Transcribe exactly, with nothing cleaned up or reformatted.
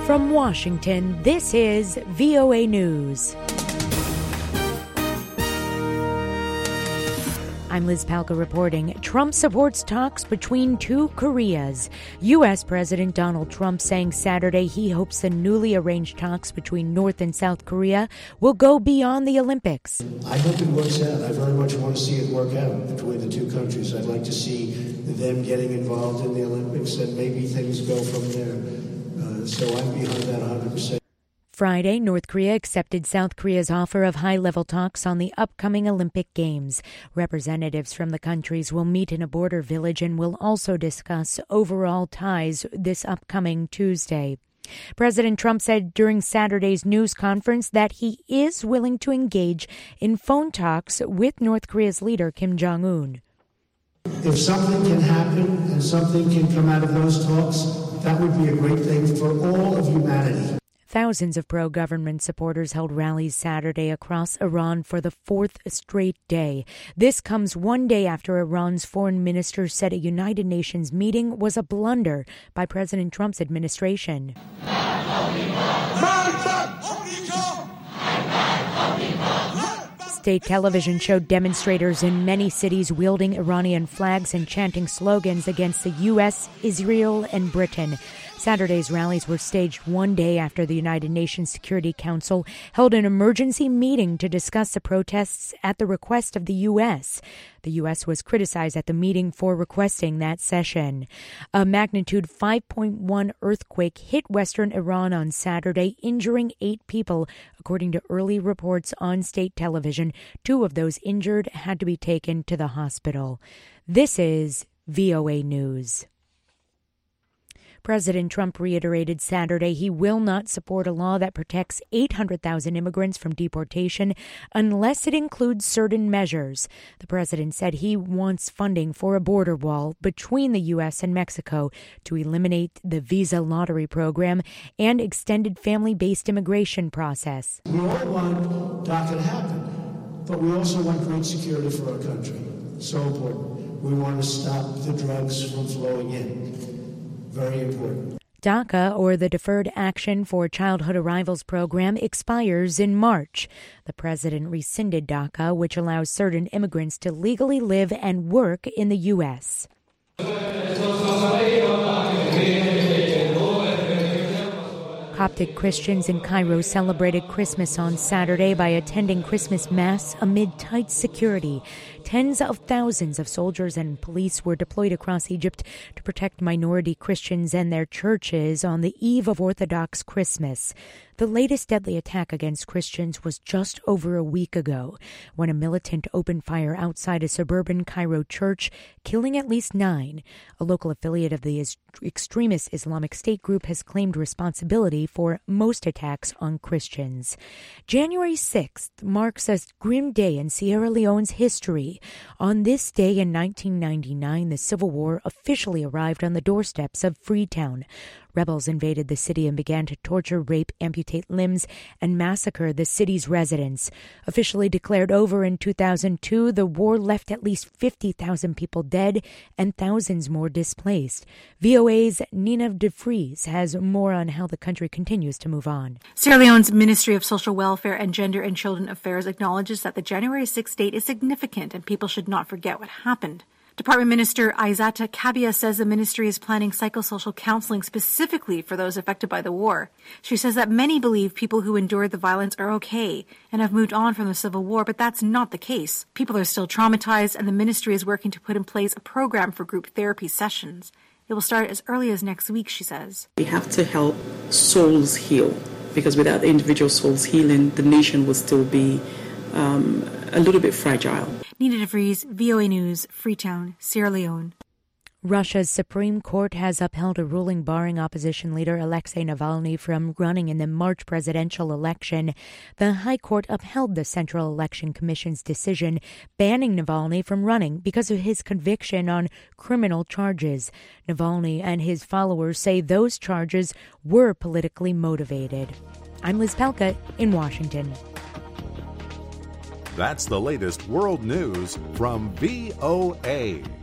From Washington, this is V O A News. I'm Liz Palka reporting. Trump supports talks between two Koreas. U S. President Donald Trump saying Saturday he hopes the newly arranged talks between North and South Korea will go beyond the Olympics. I hope it works out. I very much want to see it work out between the two countries. I'd like to see them getting involved in the Olympics and maybe things go from there. Uh, so I'm behind that one hundred percent. Friday, North Korea accepted South Korea's offer of high-level talks on the upcoming Olympic Games. Representatives from the countries will meet in a border village and will also discuss overall ties this upcoming Tuesday. President Trump said during Saturday's news conference that he is willing to engage in phone talks with North Korea's leader, Kim Jong-un. If something can happen and something can come out of those talks, that would be a great thing for all of humanity. Thousands of pro-government supporters held rallies Saturday across Iran for the fourth straight day. This comes one day after Iran's foreign minister said a United Nations meeting was a blunder by President Trump's administration. State television showed demonstrators in many cities wielding Iranian flags and chanting slogans against the U S, Israel, and Britain. Saturday's rallies were staged one day after the United Nations Security Council held an emergency meeting to discuss the protests at the request of the U S. The U S was criticized at the meeting for requesting that session. A magnitude five point one earthquake hit western Iran on Saturday, injuring eight people. According to early reports on state television, two of those injured had to be taken to the hospital. This is V O A News. President Trump reiterated Saturday he will not support a law that protects eight hundred thousand immigrants from deportation unless it includes certain measures. The president said he wants funding for a border wall between the U S and Mexico to eliminate the visa lottery program and extended family-based immigration process. We all want DACA to happen, but we also want great security for our country. So important. We want to stop the drugs from flowing in. Very important. DACA, or the Deferred Action for Childhood Arrivals program, expires in March. The president rescinded DACA, which allows certain immigrants to legally live and work in the U S. Coptic Christians in Cairo celebrated Christmas on Saturday by attending Christmas Mass amid tight security. Tens of thousands of soldiers and police were deployed across Egypt to protect minority Christians and their churches on the eve of Orthodox Christmas. The latest deadly attack against Christians was just over a week ago, when a militant opened fire outside a suburban Cairo church, killing at least nine. A local affiliate of the extremist Islamic State group has claimed responsibility for most attacks on Christians. January sixth marks a grim day in Sierra Leone's history. On this day in nineteen ninety-nine, the Civil War officially arrived on the doorsteps of Freetown. Rebels invaded the city and began to torture, rape, amputate limbs, and massacre the city's residents. Officially declared over in two thousand two, the war left at least fifty thousand people dead and thousands more displaced. V O A's Nina DeFries has more on how the country continues to move on. Sierra Leone's Ministry of Social Welfare and Gender and Children Affairs acknowledges that the January sixth date is significant and people should not forget what happened. Department Minister Aizata Kabia says the ministry is planning psychosocial counseling specifically for those affected by the war. She says that many believe people who endured the violence are okay and have moved on from the Civil War, but that's not the case. People are still traumatized, and the ministry is working to put in place a program for group therapy sessions. It will start as early as next week, she says. We have to help souls heal, because without the individual souls healing, the nation will still be um, a little bit fragile. Nina DeVries, V O A News, Freetown, Sierra Leone. Russia's Supreme Court has upheld a ruling barring opposition leader Alexei Navalny from running in the March presidential election. The High Court upheld the Central Election Commission's decision banning Navalny from running because of his conviction on criminal charges. Navalny and his followers say those charges were politically motivated. I'm Liz Palka in Washington. That's the latest world news from V O A.